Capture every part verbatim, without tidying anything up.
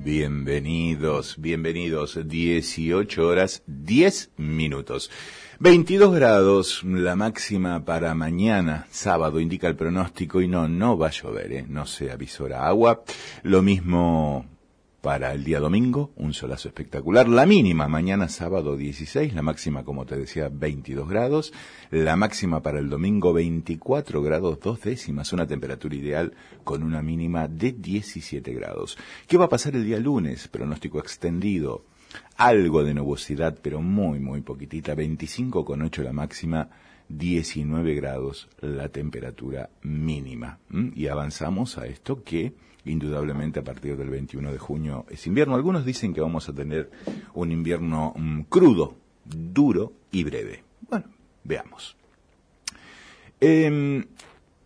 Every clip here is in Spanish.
Bienvenidos, bienvenidos. dieciocho horas, diez minutos. veintidós grados, la máxima para mañana, sábado, indica el pronóstico, y no, no va a llover, ¿eh? No se avisora agua. Lo mismo para el día domingo, un solazo espectacular. La mínima mañana sábado dieciséis, la máxima, como te decía, veintidós grados. La máxima para el domingo veinticuatro grados dos décimas, una temperatura ideal con una mínima de diecisiete grados. ¿Qué va a pasar el día lunes? Pronóstico extendido. Algo de nubosidad, pero muy, muy poquitita. veinticinco coma ocho la máxima, diecinueve grados la temperatura mínima. ¿Mm? Y avanzamos a esto que indudablemente a partir del veintiuno de junio es invierno. Algunos dicen que vamos a tener un invierno um, crudo, duro y breve. Bueno, veamos. Eh,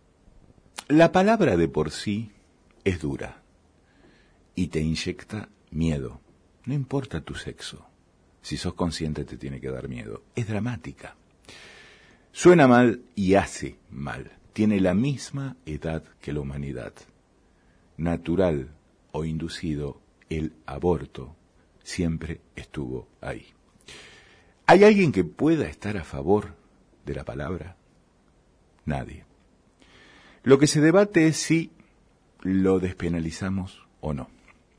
la palabra de por sí es dura y te inyecta miedo. No importa tu sexo. Si sos consciente te tiene que dar miedo. Es dramática. Suena mal y hace mal. Tiene la misma edad que la humanidad. Natural o inducido, el aborto siempre estuvo ahí. ¿Hay alguien que pueda estar a favor de la palabra? Nadie. Lo que se debate es si lo despenalizamos o no.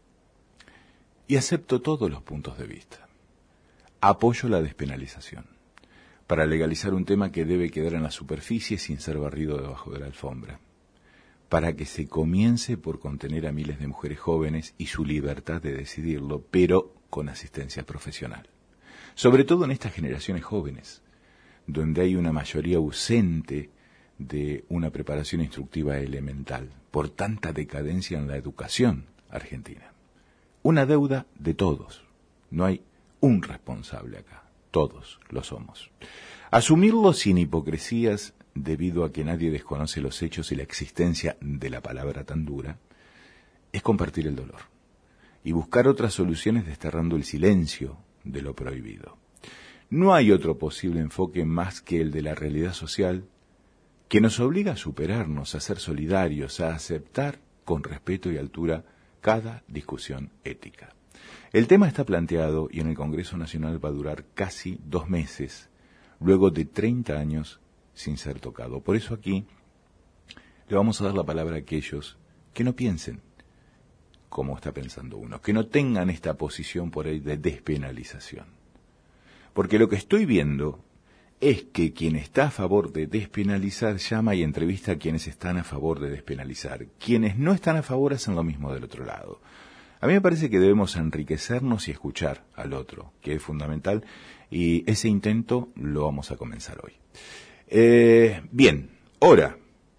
Y acepto todos los puntos de vista. Apoyo la despenalización para legalizar un tema que debe quedar en la superficie sin ser barrido debajo de la alfombra, para que se comience por contener a miles de mujeres jóvenes y su libertad de decidirlo, pero con asistencia profesional. Sobre todo en estas generaciones jóvenes, donde hay una mayoría ausente de una preparación instructiva elemental, por tanta decadencia en la educación argentina. Una deuda de todos. No hay un responsable acá. Todos lo somos. Asumirlo sin hipocresías, debido a que nadie desconoce los hechos y la existencia de la palabra tan dura, es compartir el dolor y buscar otras soluciones desterrando el silencio de lo prohibido. No hay otro posible enfoque más que el de la realidad social, que nos obliga a superarnos, a ser solidarios, a aceptar con respeto y altura cada discusión ética. El tema está planteado y en el Congreso Nacional va a durar casi dos meses, luego de treinta años sin ser tocado. Por eso aquí le vamos a dar la palabra a aquellos que no piensen como está pensando uno, que no tengan esta posición por ahí de despenalización. Porque lo que estoy viendo es que quien está a favor de despenalizar llama y entrevista a quienes están a favor de despenalizar. Quienes no están a favor hacen lo mismo del otro lado. A mí me parece que debemos enriquecernos y escuchar al otro, que es fundamental, y ese intento lo vamos a comenzar hoy. Eh, bien, hora,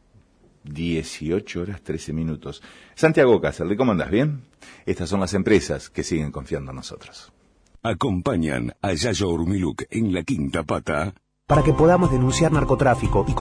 dieciocho horas trece minutos. Santiago Cáceres, ¿cómo andás? ¿Bien? Estas son las empresas que siguen confiando en nosotros. Acompañan a Yayo Urmiluk en La Quinta Pata para que podamos denunciar narcotráfico y